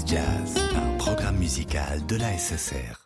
Jazz, un programme musical de la SSR.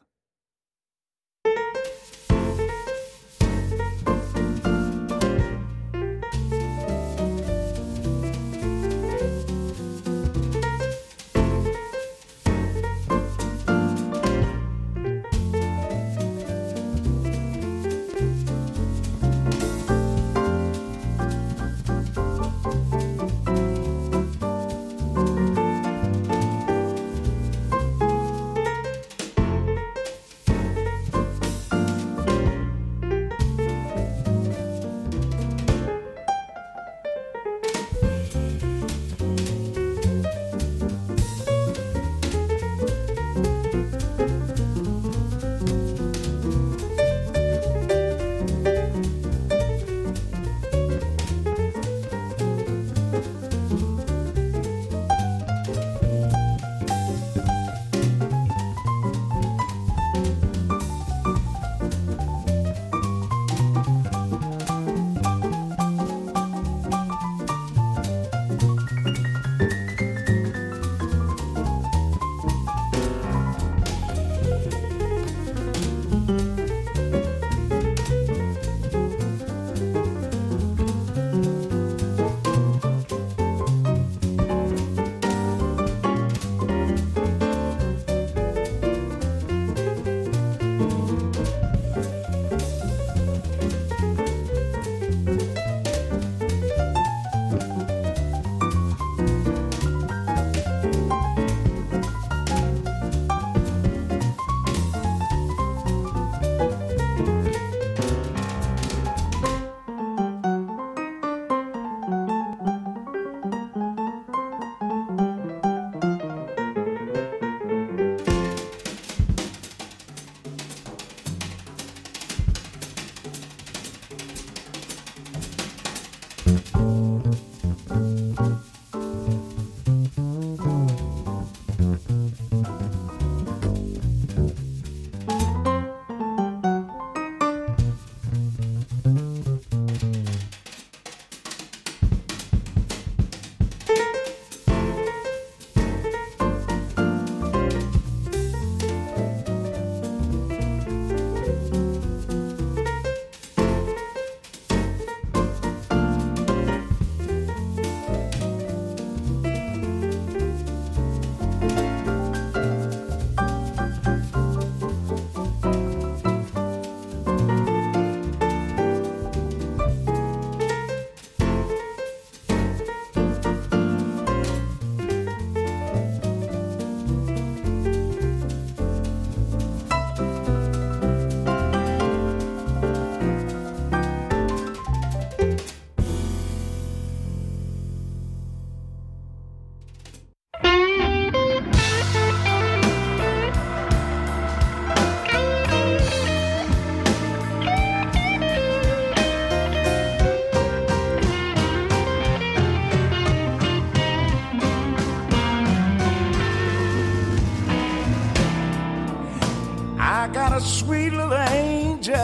Sweet little angel,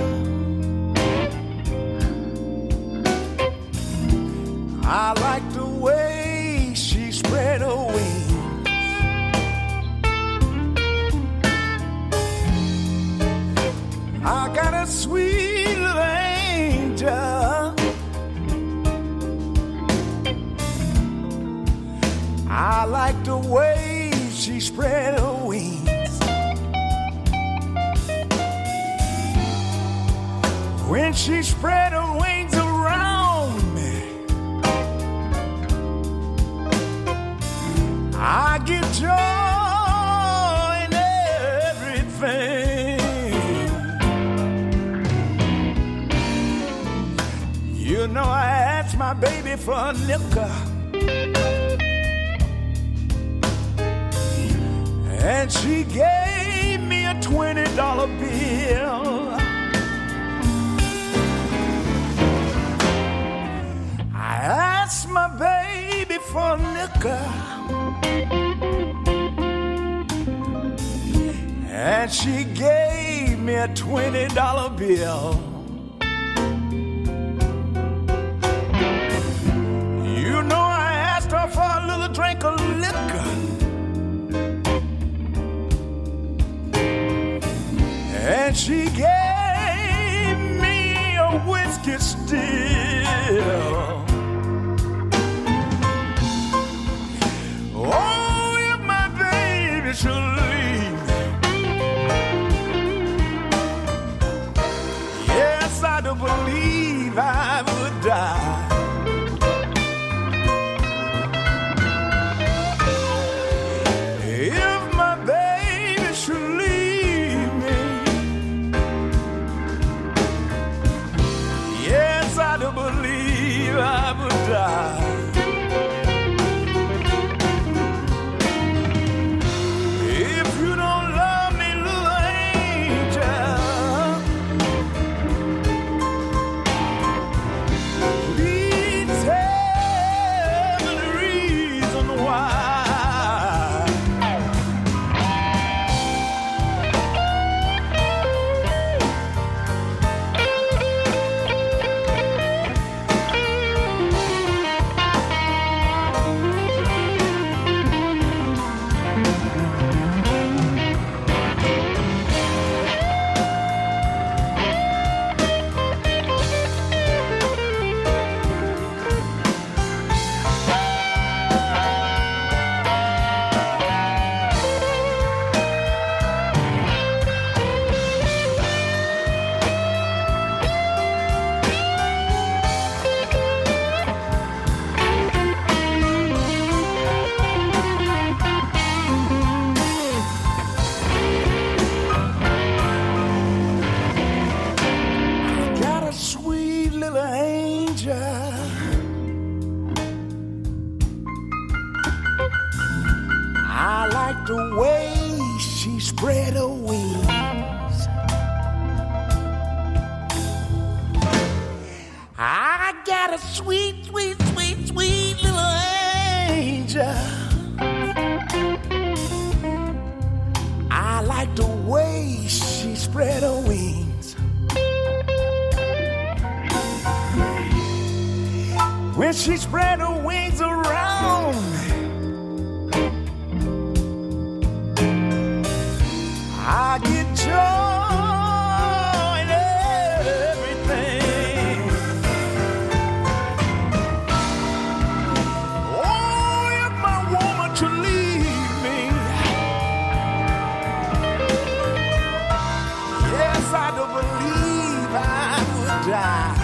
I like the way she spread her wings. I got a sweet little angel, I like the way she spread her wings. When she spread her wings around me, I get joy in everything. You know I asked my baby for a nickel, and she gave me a $20 bill. I asked my baby for a nickel, and she gave me a $20 bill. You know I asked her for a little drink of liquor, and she gave me a whiskey still. Oh, if my baby should leave me, yes, I do believe I would die. If my baby should leave me, yes, I do believe I would die. I like the way she spread her wings. I got a sweet, sweet, sweet, sweet little angel. I like the way she spread her wings. When she spread her wings around, I get joy in everything. Oh, if my woman should leave me, yes, I do believe I would die.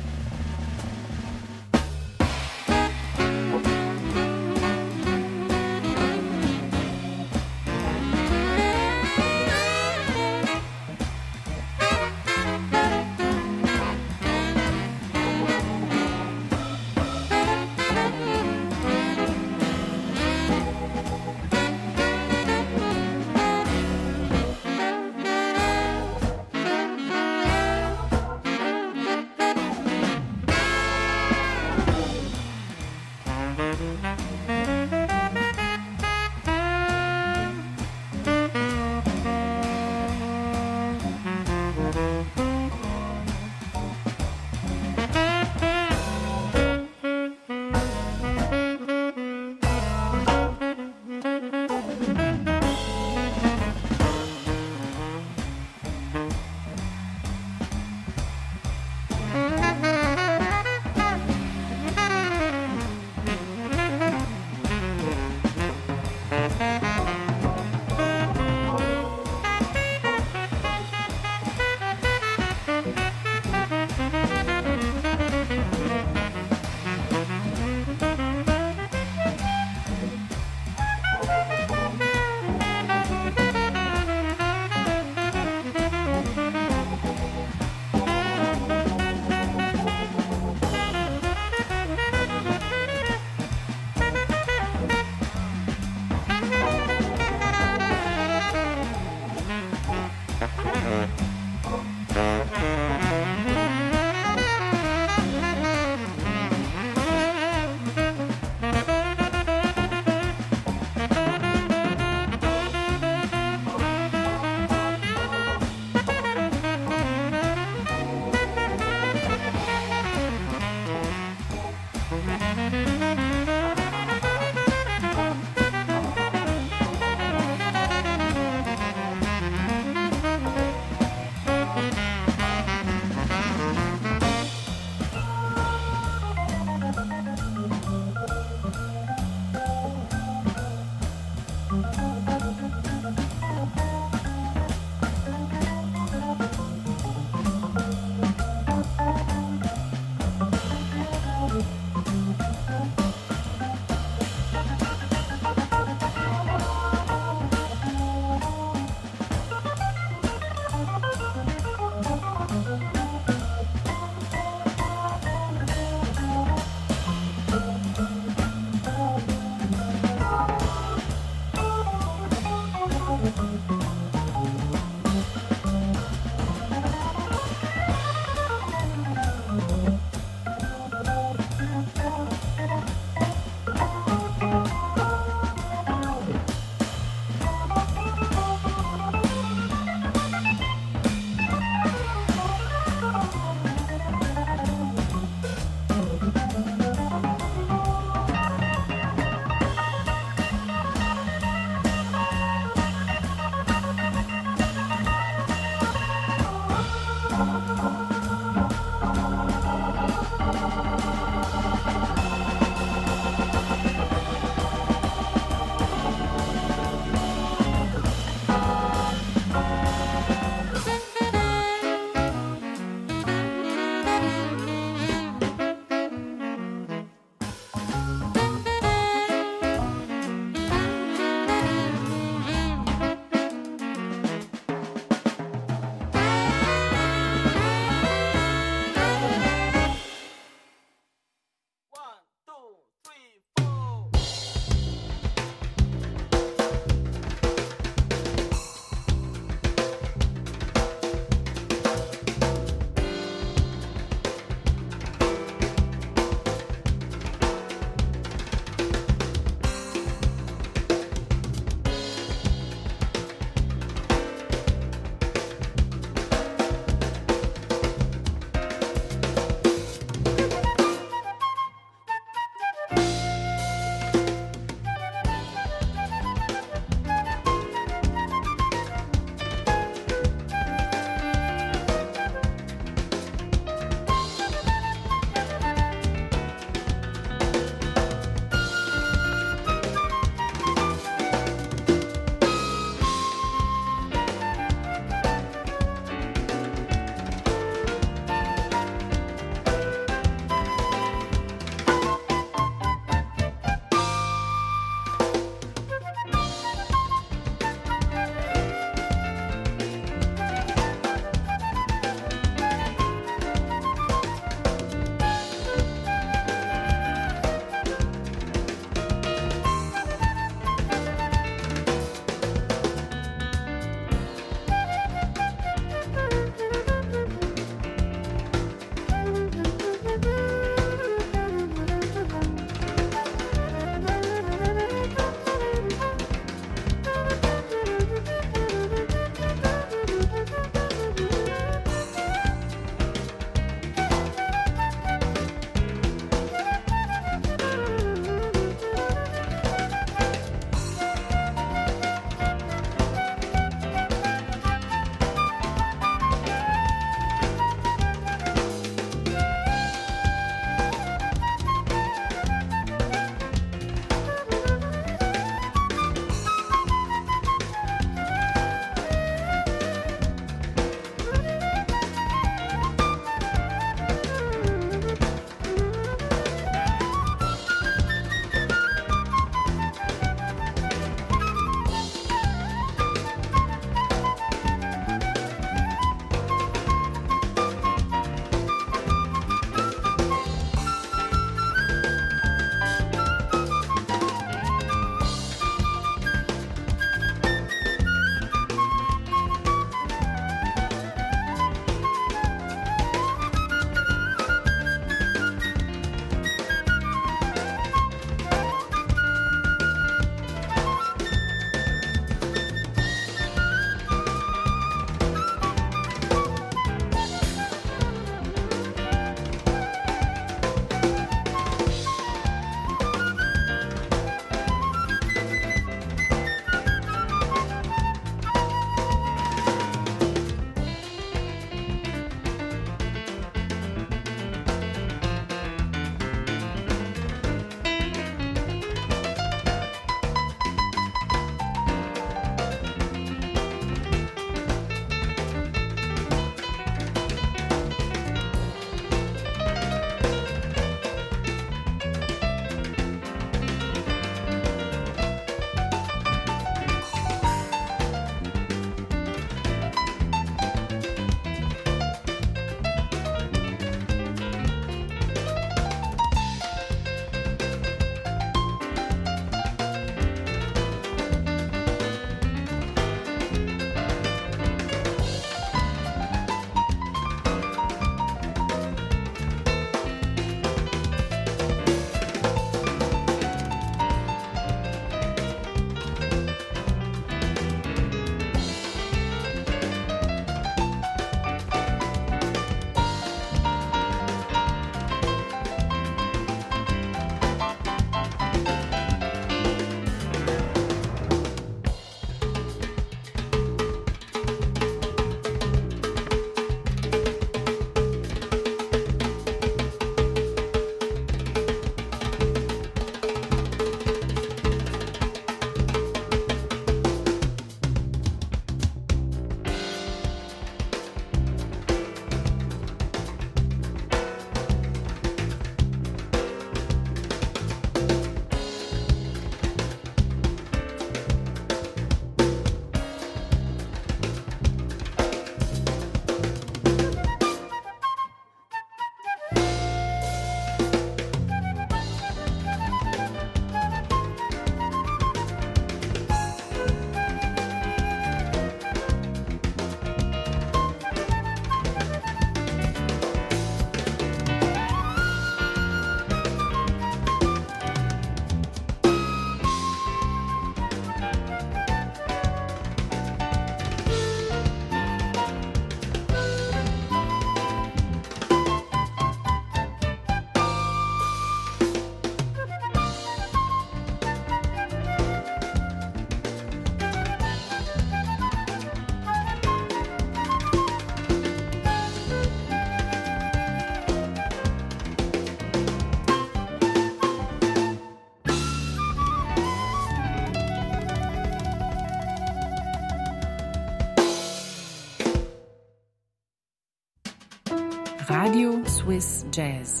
Swiss Jazz.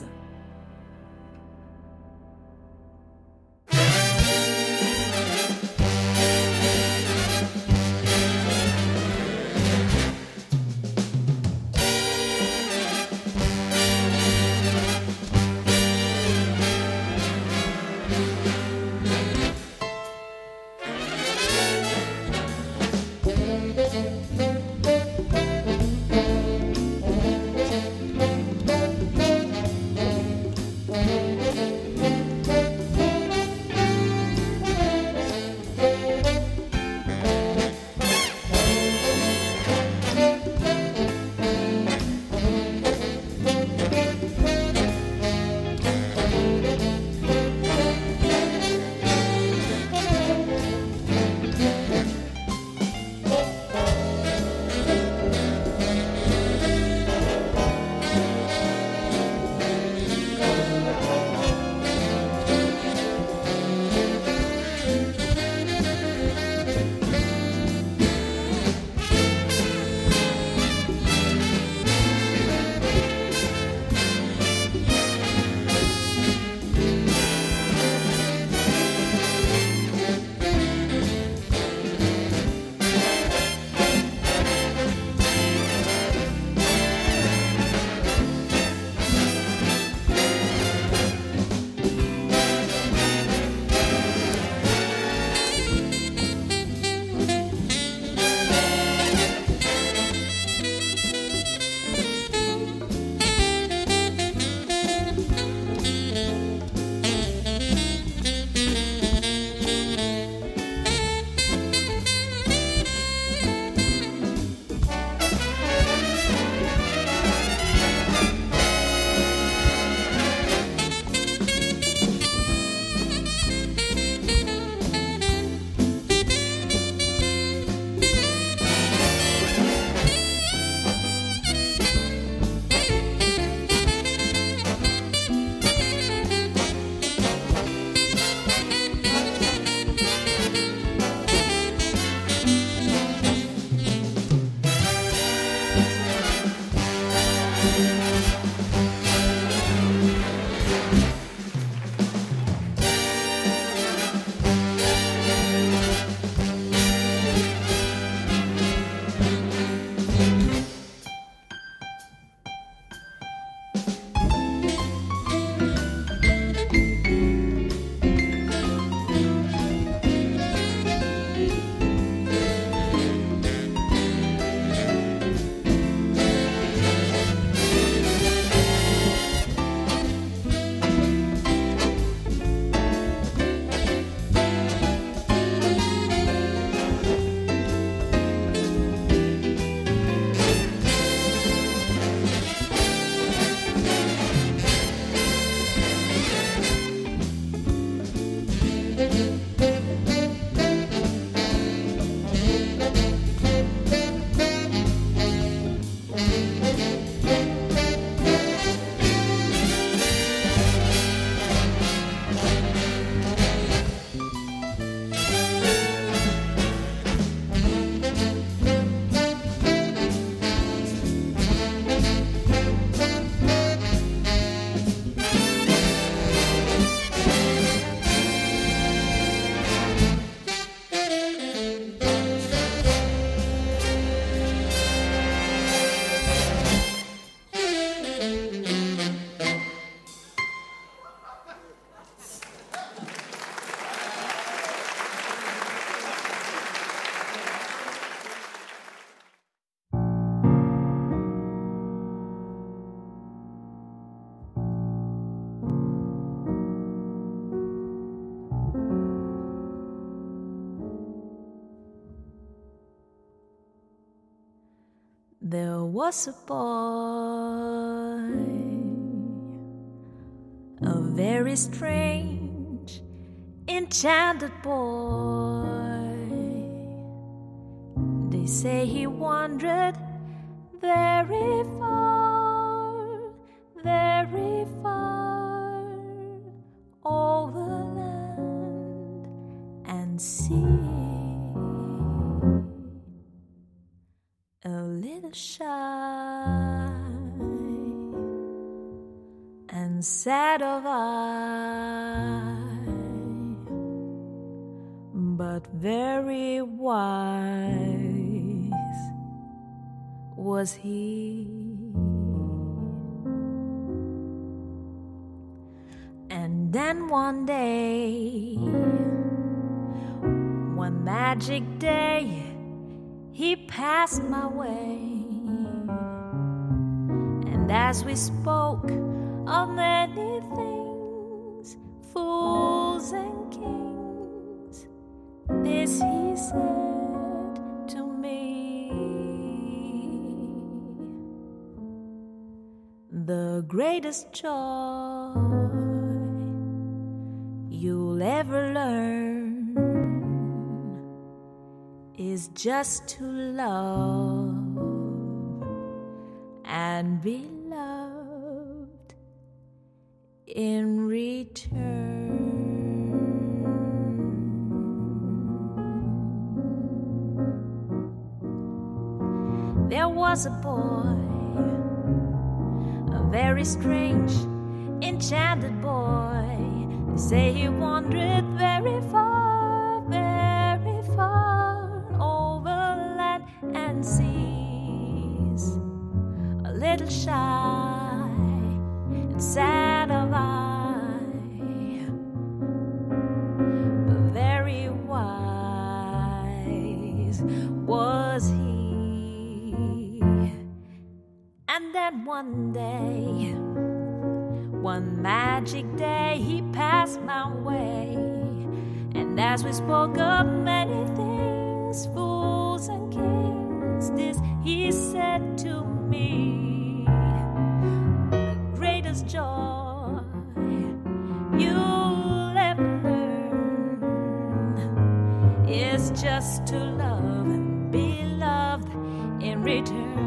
There was a boy, a very strange, enchanted boy. They say he wandered very far, very far, over land and sea. A little shy, and sad of eye, but very wise was he. And then one day, one magic day, he passed my way. And as we spoke of many things, fools and kings, this he said to me: the greatest joy you'll ever learn is just to love and be loved in return. There was a boy, a very strange, enchanted boy. They say he wandered very far, very far, over land and seas, a little shy and sad of eye, but very wise was he. And then one day, one magic day, he passed my way. And as we spoke of many things, fools and kings, this he said to me: the greatest joy you'll ever learn is just to love and be loved in return.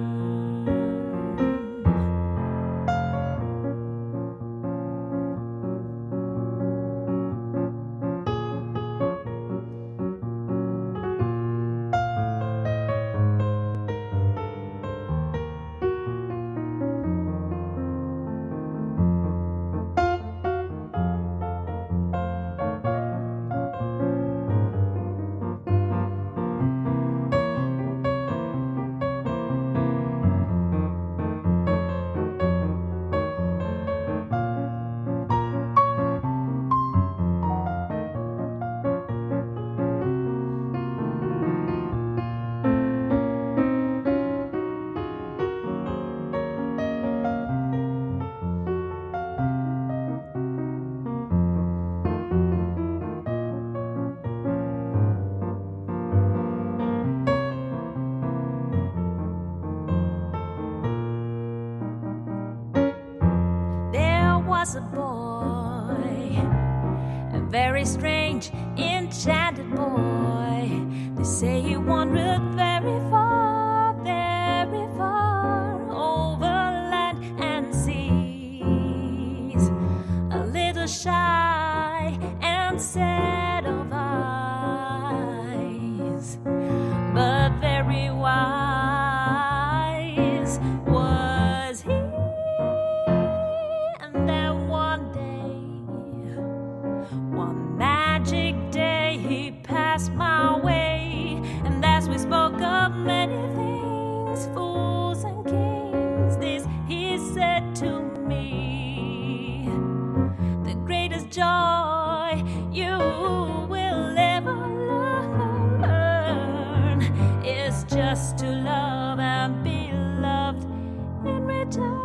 Was a boy, a very strange, enchanted boy. They say he wandered very far, over land and seas, a little shy and sad of eyes, but very wise was he. Magic day, he passed my way. And as we spoke of many things, fools and kings, this he said to me: the greatest joy you will ever learn is just to love and be loved in return.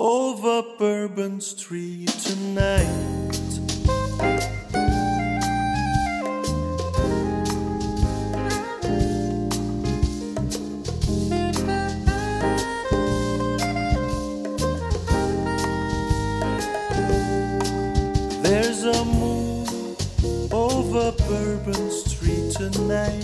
over Bourbon Street tonight. There's a moon over Bourbon Street tonight.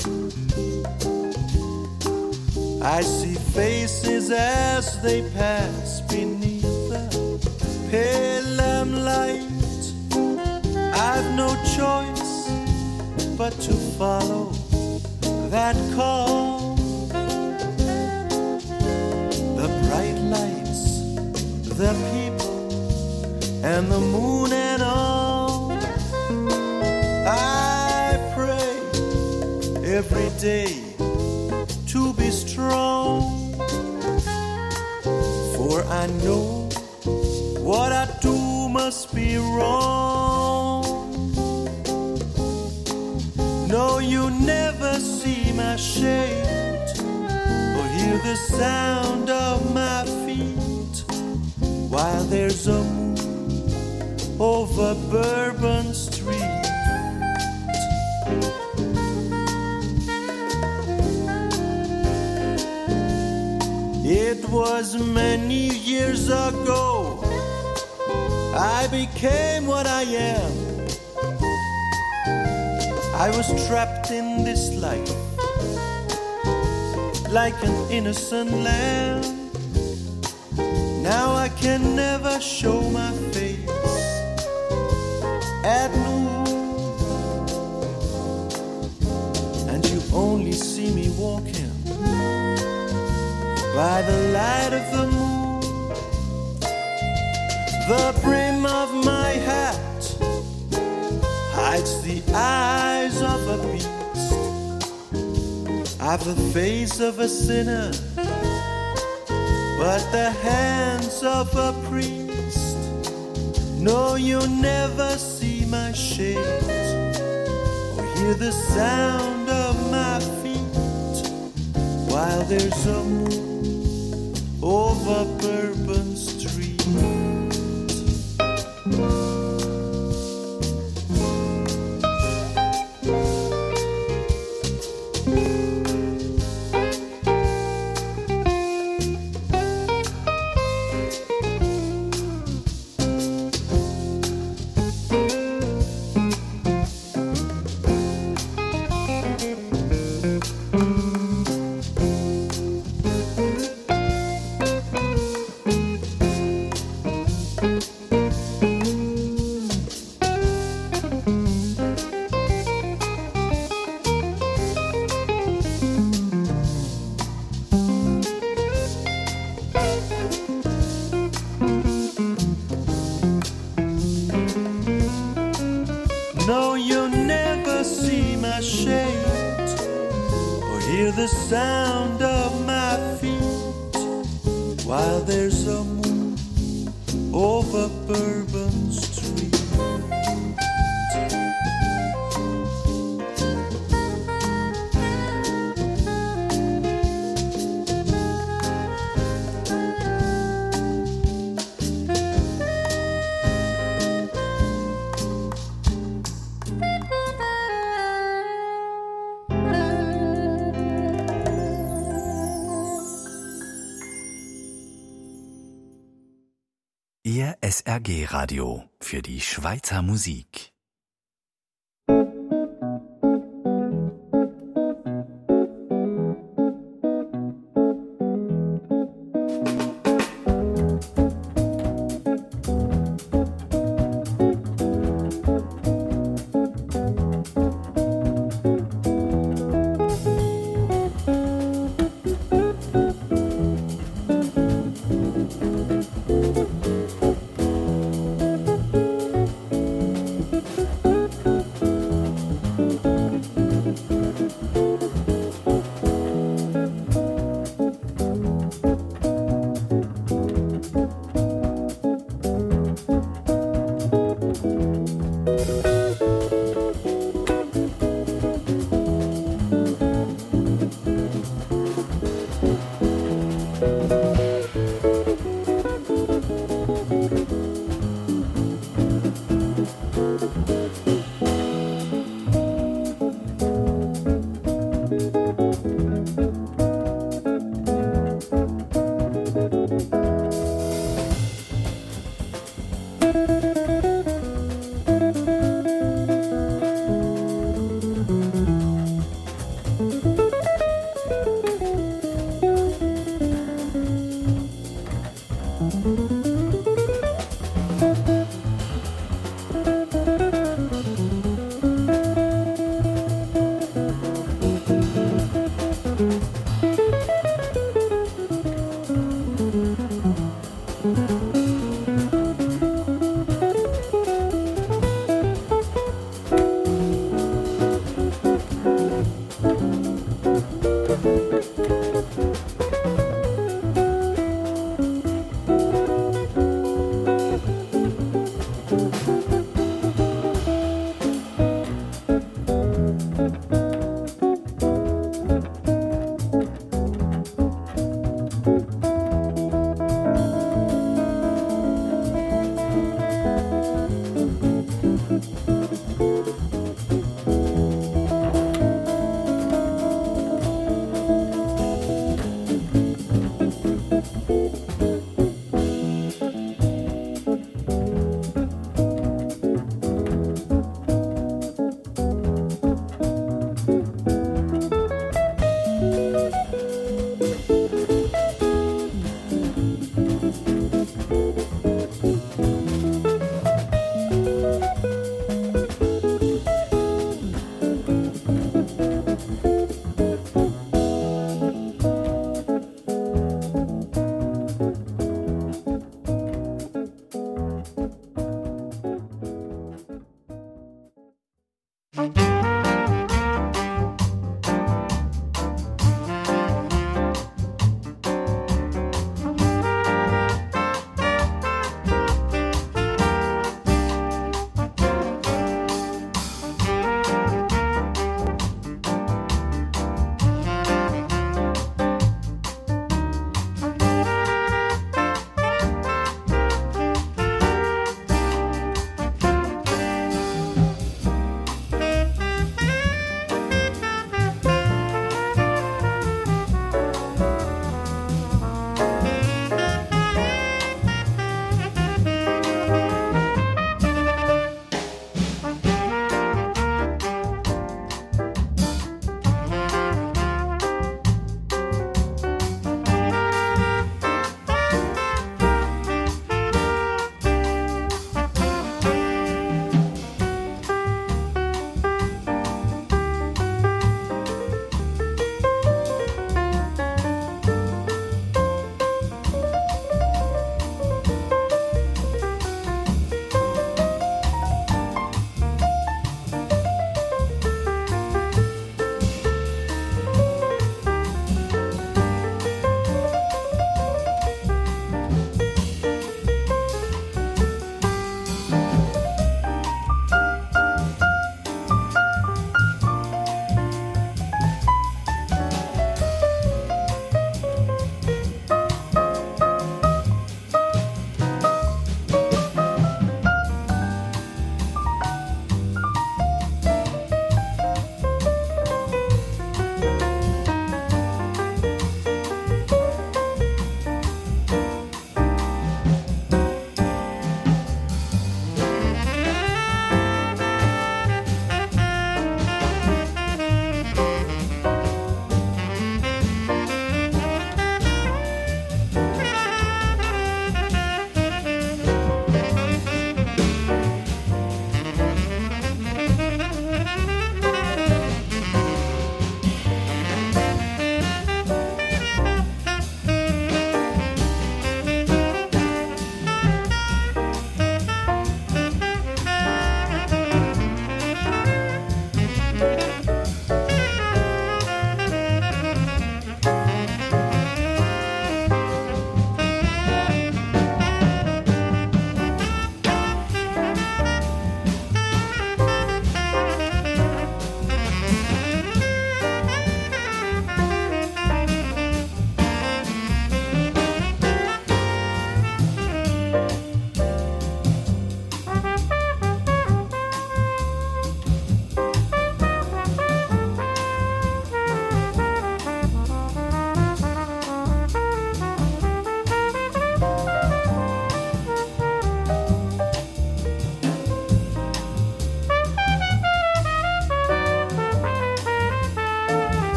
I see faces as they pass beneath the pale lamplight. I've no choice but to follow that call. The bright lights, the people, and the moon and all. I pray every day to be strong, for I know what I do must be wrong. No, you never see my shade or hear the sound of my feet while there's a moon over Bourbon Street. It was many years ago I became what I am. I was trapped in this life like an innocent lamb. Now I can never show my face at noon, and you only see me walking by the light of the moon. The brim of my hat hides the eyes of a beast. I've the face of a sinner, but the hands of a priest. No, you never see my shade or hear the sound of my feet while there's a moon over Bourbon Street. No, you never see my shade or hear the sound of my feet while there's a moon over Bourbon Street. Ihr SRG-Radio für die Schweizer Musik.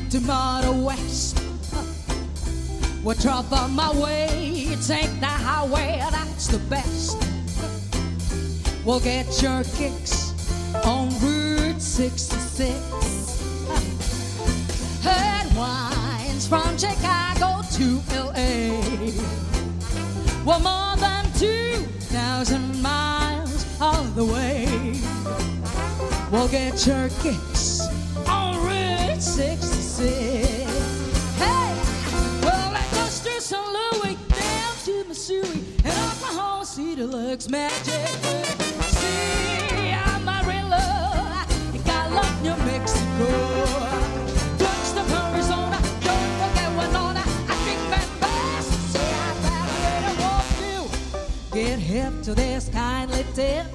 to Mother West. We'll drop on my way, take the highway, that's the best. We'll get your kicks on Route 66. Headwinds from Chicago to LA. We're more than 2,000 miles all the way. We'll get your kicks on Route 66. Hey, well, let's just do St. Louis down to Missouri and Oklahoma City looks magic. See, Amarillo, Gallup, New Mexico. Touch the Arizona, don't forget Winona. I think that fast. See, I better walk you. Get hip to this kindly tip.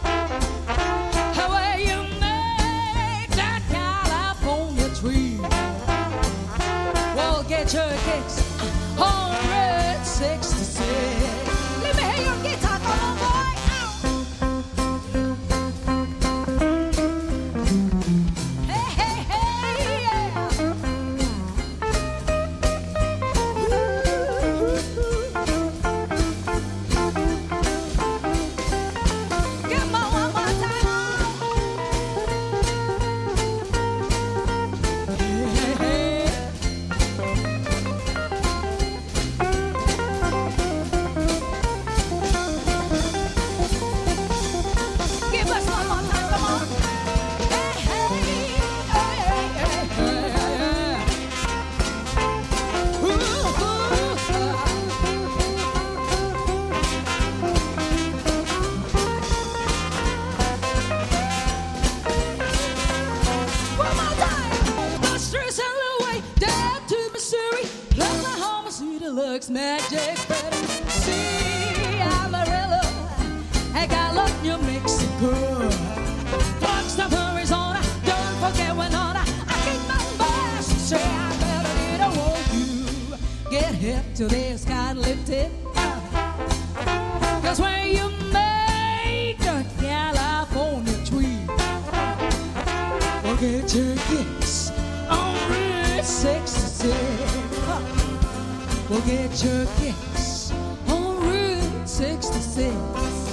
Where you make that California tree. We'll get your kicks on Route 66. Let me hear your guitar, come on, boy. Hey, hey, hey, yeah. Come on, one more time. Hey, hey. Give us one more time, come on. Hey, hey, hey, hey, hey, hey. Ooh, ooh, one more time. Bus through St. Louis, down to Missouri, Oklahoma City looks magic, better. See, Amarillo, I got love New Mexico. Flagstaff, Arizona, don't forget Winona. I kick my bus, say I better get a hold you. Get hip to this kindly tip. 'Cause when you make a California tree, we'll get your kicks on Route 66. We'll get your kicks on Route 66.